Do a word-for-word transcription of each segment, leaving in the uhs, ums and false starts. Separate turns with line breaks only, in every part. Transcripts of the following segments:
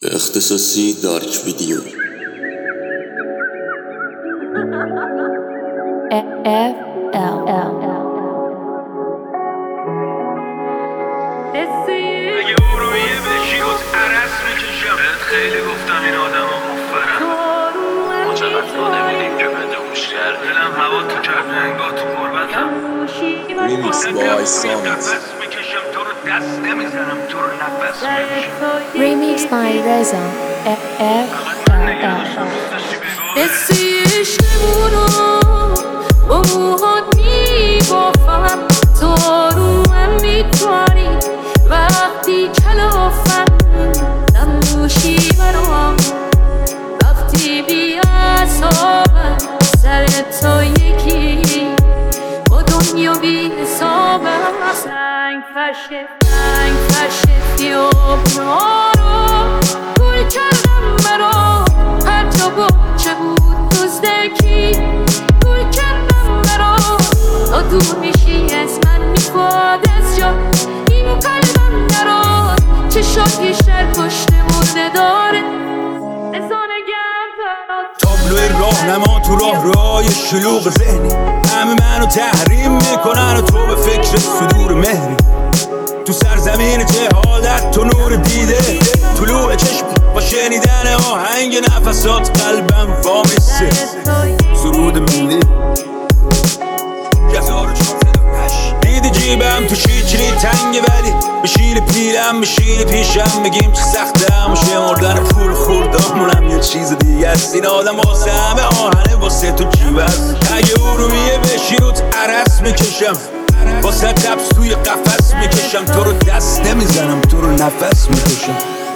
اختصاصی دارک ویدیو
اف ال
اگه ارویه بشی روز عرص میکشم بهت خیلی گفتم این آدم ها مفرم ما چقدر ما نمیدیم که بده خوشگر دلم هوا تو کرده انگاه تو قربتم
ریمیکس بای سامت
میکشم تو رو دست نمیزنم تو رو نفس میکشم
Remix by Reza اف ال
حسی عشقمونو با موهات میبافم تو رو من میتوانی وقتی کلافم نموشی برام وقتی بی اعصابم سر تو یکی با دنیا بی حسابم سنگ فرشه سنگ فرشه دیابنا رو گل کردم برام هر جا بچه بود دزدکی گل کردم برام تا دور میشی از من میخواد از جا این قلبم نراد چشات بیشتر پشت مرده داره بزانگم برات
تابلوی راهنما تو راه رای شلوغ ذهنی همه منو تحریم میکنن و تو به فکر صدور مهری تو سرزمین جهالت تو نور دیده طلوع چشم با شنیدن آهنگ نفسات قلبم وامیسته سرود ملی دیدی جیبم تو شیچری تنگه ولی بشین پیلم بشین پیشم بگیم چه سخته اما شمردن پول خوردامونم یه چیز دیگه است این آدم واسه همه آهنه واسه تو جیب است اگه ارومیه بشی روت عرص میکشم واسه قبض توی قفس میکشم تو رو دست نمیزنم تو رو نفس میکشم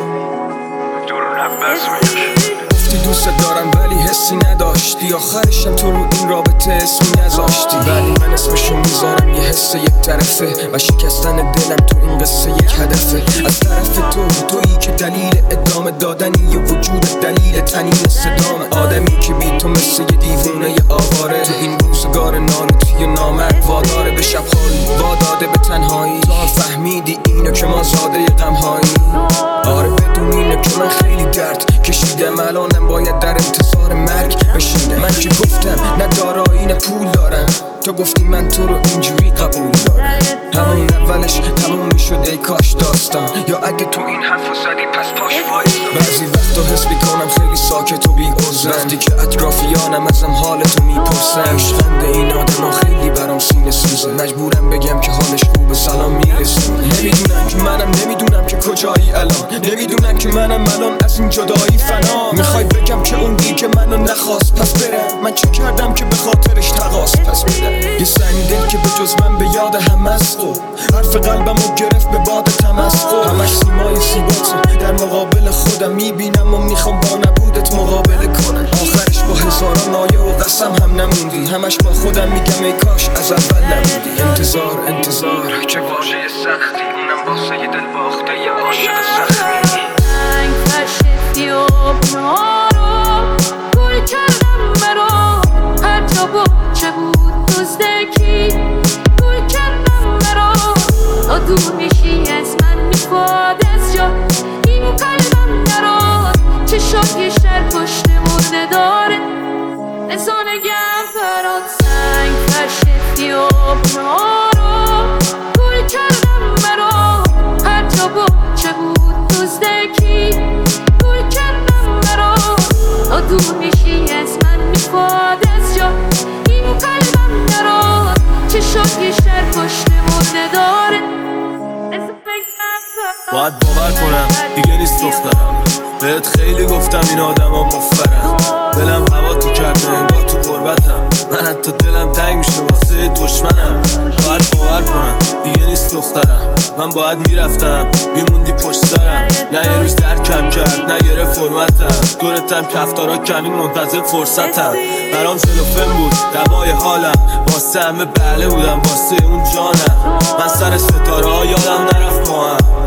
تو رو نفس میکشم
گفتی دوست دارم ولی حسی نداشتی آخرشم تو رو این رابطه اسمی نذاشتی ولی من اسمشو میذارم یه حس یک طرفه و شکستن دلم تو این قصه یک هدفه از طرف تو تویی که دلیل ادامه دادنی یه وجود دلیل تنین صدام آدمی که بی تو مثل یه دیوونه یه آواره تو این روزگار نانوتی نامرد واداره به شب خالی واداده به تنهایی تو هم فهمیدی اینو که ما زاده غمهایی آره بدون اینو که من خیلی درد کشیدم الانم باید در انتظار مرگ بشینم من که گفتم نه دارایی نه پول دارم تو گفتی من تو رو اینجوری قبول دارم همون اولش تموم میشد ای کاش داستان یا اگه تو این حرفو زدی پس پاش وایستا بعضی وقتا حس میکنم خیلی ساکت و بی عذرم وقتی که اطرافیانم ازم حالتو میپرسن عشقند این آدما خیلی برام سینه سوزه مجبورم بگم که حالش خوبه سلام میرسه نمیدونم که منم نمیدونم که کجایی الان نمیدونم که منم الان از این جدایی فنا میخوای بگم که اون دی که منو نخواست پس برم من چه کردم که به خاطرش تقاس پس بدم یه سنگ دل که به جز من به یاد هم است و حرف قلبمو گرفت به باد تمسخر همش سیمای سیباته در مقابل خودم میبینم و میخوام با نبودت مقابله کنم آخرش با هزاران نایه و قسم هم نموندی همش با خودم میگم ای کاش از اول نبودی انتظار انتظار چه واژه سختی اونم واسه یه دل باخته یه عاشق سختی
سنگ فرشه دیابنا رو گل کردم برام هر جا بچه بود دزدکی گل کردم برام تا دور میشی از من میخواد از جا این قلبم نراد چشات بیشتر پشت مرده داره بزانگم برات سنگ فرشه دیابنا رو گل کردم برام هر جا بچه بود دزدکی گل کردم برام تا دور میشی از من میخواد از جا این قلبم نراد چشات بیشتر پشت مرده داره
باید باور کنم دیگه نیست دخترم بهت خیلی گفتم این آدم ها مفرم دلم هوا تو کرده انگاه تو قربتم من حتی دلم تنگ میشه واسه دشمنم باید باور کنم دیگه نیست دخترم من باید میرفتم میموندی پشت سرم نه یه روز درکم کرد نه گره فرمتم دورتم کفتارا کمین منتظر فرصتم برام سلوفن بود دوای حالم واسه همه بله بودم واسه اون جانم من سر ستاره ها یادم نرفت با هم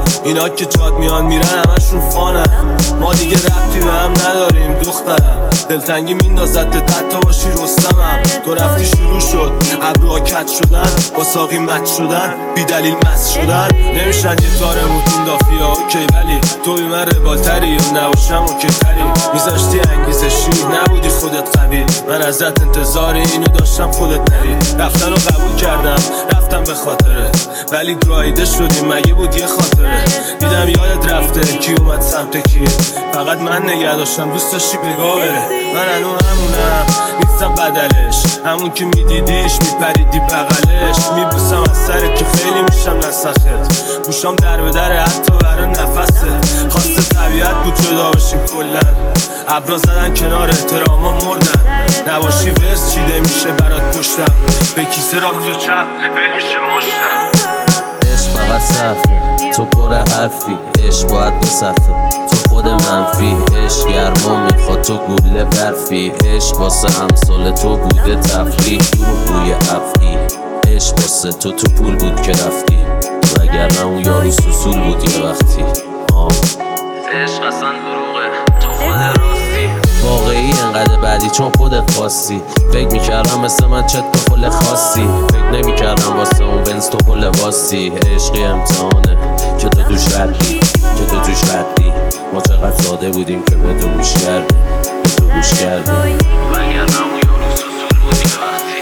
اینا که جاد میان میرن همشون فانن. ما دیگه ربطی به هم نداریم دخترم، دلتنگی میندازد حتی باشی رستمم. تو رفتی شروع شد ابروها کج شدن، با ساقی مچ شدن، بی دلیل مست شدن. نمیشن یه تار موتون دافی ها اوکی، ولی تو بی من ربالتری یا نباشم اوکی تری. میذاشتی انگیزشی نبودی خودت قوی، من ازت انتظار اینو داشتم خودت نری. رفتن رو قبول کردم رفتم به خاطره، ولی گاییده شدیم مگه بود یه خاطره. دیدم یادت رفته کی اومد سمت کی، فقط من نگه داشتم دوست داشتی بگاه بره. من هنو همونم نیستم بدلش، همون که میدیدیش میپریدی بغلش. میبوسم از سرت که خیلی میشم نسخت، گوشام در به در حتی برای نفسه. خواسته طبیعت بود جدا باشیم کلن، ابرا زدن کنار احتراما مردن. نباشی ورس چیده میشه برات پشتم، به کیسه راست و چپ ول میشه مشتم.
عشق فقط صفه، تو پر حرفی، عشق باید دو صفه، تو خود منفی. عشق گرما میخواد تو گوله برفی، عشق واسه همسال تو بوده تفریح دروغ روی افعی. عشق واسه تو تو پول بود که رفتی، وگرنه اون یارو سوسول بود یه وقتی. آه
عشق اصلا دروغه، تو خود راستی
واقعی انقدر بعدی چون خودت خواستی. فکر میکردم مثل من چت تو پل خاصی، فکر نمیکردم واسه اون بنز تو پل واسی. عشقی امتحانه که تو دوش ردی، که تو توش ردی. ما چقدر ساده بودیم که به تو گوش کردی، به تو گوش کردی،
وگرنه اون یارو سوسول بود یه وقتی.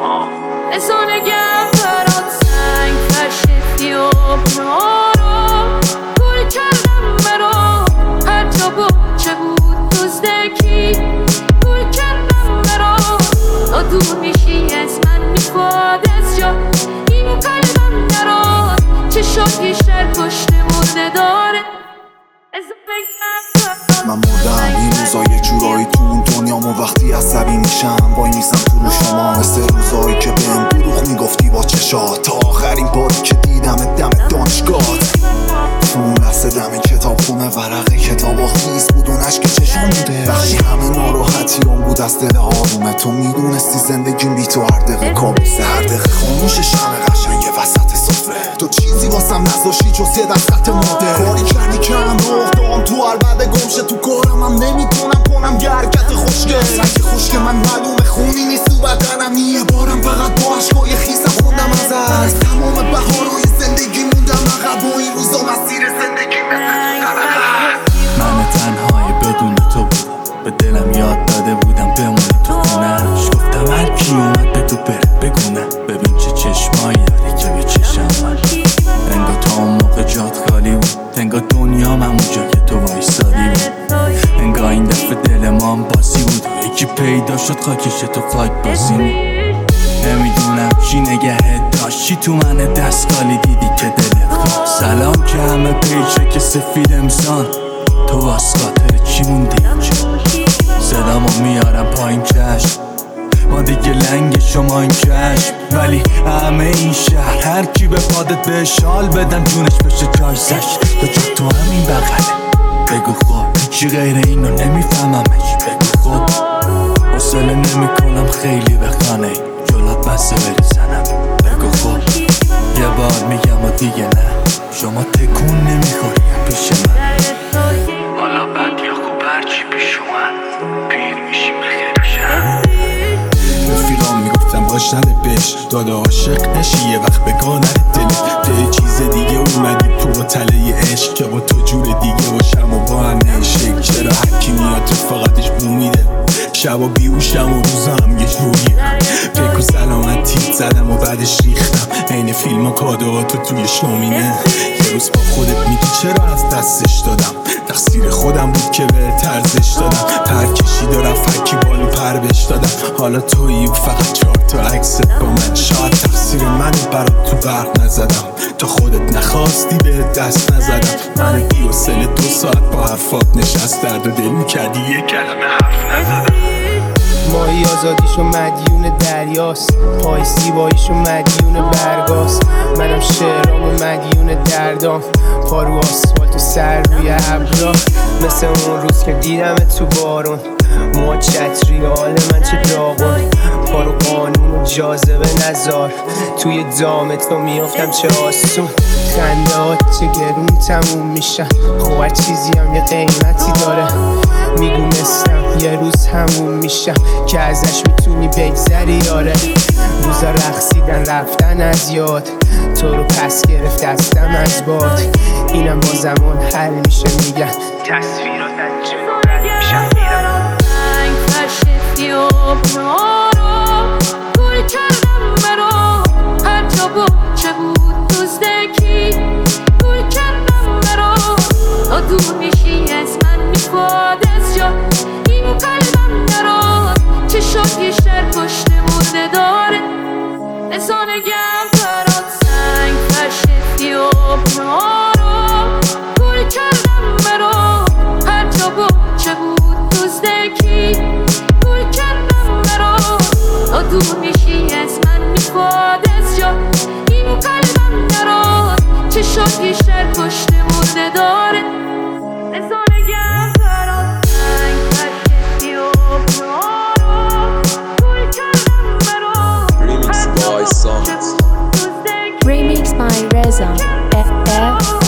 رسانگم برات سنگ فرشتی و بنارو گل کردم مرا، هر جا بچه بود دزدکی گل کردم مرا. نادون میشی از من میخواد از جا این قلبم نراد، چشاکی شر پشت مرده داره.
من مردم این روزا یه جورایی تو اون دنیامو، وقتی عصبی میشم وای میسم تو رو شما، مثل روزایی که بهم دروغ میگفتی با چشات. تا آخرین باری که دیدم دم دانشگاهت، تو اون لحظه دم کتاب خونه ورقه کتابا خیس بود، اون عشق چشام بوده بخشی همه ناراحتیام بود از دل آرومه. تو میدونستی زندگیم بی تو هر دقیقه کابوسه، هر دقیقه خاموش شمع قشنگ وسط سفره. تو چیزی واسم نذاشتی جز یه دست خط ماده، کاری کردی که هم رخ دام تو هر بعد گمشه. تو کارم هم نمیتونم کنم یه حرکت خوشگل، سنگ خوشک من معلومه خونی نیست تو بدنم. یه بارم فقط با عشقای خیسم خوندم از تمام بهارای زندگی موندم عقب، و این روزا مسیر زندگی مثل من تنهای بدون تو بودم، به دلم یاد داده بودم بمونی تو خونش. گفتم هر کی اومد به تو بره بگونه، ببین چه چشمایی داری که به چشم من. انگار تا اون موقع جات خالی بود، انگار دنیا من اونجا که تو وایستادی بود. انگار این دفعه دل ما هم بازی بود، یکی پیدا شد خاکش تو فاک بازی بود. نمیدونم چی نگهت داشت، چی تو من دستگالی دیدی که دلت خواست. سلام که همه پیچه که سفید امسان، تو واسه خاطر چی موندی اینجا؟ صدامو میارم پایین چشم، ما دیگه لنگ شما این چشم. ولی همه این شهر هر کی به پادت به شال بدن جونش بشه جایزش. تو جا تو همین بغله، بگو خب چی غیر اینو نمیفهممش. بگو خب حوصله نمی کنم خیلی به خانه جلات بسه بریزنم. بگو خب یه بار میگم و دیگه نه، شما تکون نمیخوری پیش من.
حالا بد یا خوب هرچی پیش اومد، پیر میشیم خیرشم.
رفیقام میگفتم باش نده بش، داده عاشق نشی یه وقت بگاه نره دلت. به چیز دیگه اومدی تو تله عشق، که با تو جور دیگه باشم و با هم نشک. چرا هرکی میاد رفاقتش بو میده، شبا بیوشم و روزم یه جوریه. فکر و سلامتیت زدم و بعدش ریختم، این فیلم و کادواتو توی شومینه. یه روز با خودت میگی چرا از دستش دادم، تقصیر خودم بود که به ارزش دادم. پر کشید و رفت هرکی بالو پر بش دادم. حالا تویی و فقط چهار تا عکست با من، شاید تقصیر من برات تو برق نزدم. تا خودت نخواستی به دست نزدم. من بی و سل دو ساعت با حرفات نشست درد و دل میکردی یه کلمه حرف نزدم.
ماهی آزادیشو مدیون دریاست، پای سیباییشو مدیون برگاست. منم شعرامو مدیون دردام، پا رو آسفالت و سر روی ابرا. مثل اون روز که دیدم تو بارون، موها چتری حال من چه داغون. پا رو قانون و جاذبه نزار، توی دام تو میافتم چه آسون. خندهات چه گرون تموم میشن، خب هر چیزی هم یه قیمتی داره. میدونستم یه روز همون میشم که ازش میتونی بگذری یاره. روزا رقصیدن رفتن از یاد، تو رو پس گرفت دستم از باد. اینم با زمان حل میشه میگن تصویرات از جلو رد میشن میرن.
رنگ فرشتی و بنا رو گل کردم مرا، هر جا بچه بود دزدکی گل کردم مرا. تا دور میشی از من میخواد از جا این قلبم نراد. چه شد یه شهر پشت مرده داره نزانگم برات. سنگ فرشتی و بنا رو گل کردم مرا، هر جا بچه بود دزدکی گل کردم مرا. تا دور میشی از من میخواد از جا این قلبم نراد. چه شد یه شهر پشت مرده داره نزانگم برات. سنگ فرشتی و بنا رو گل کردم مرا،
Remix by Summit.
Remix by Reza. F F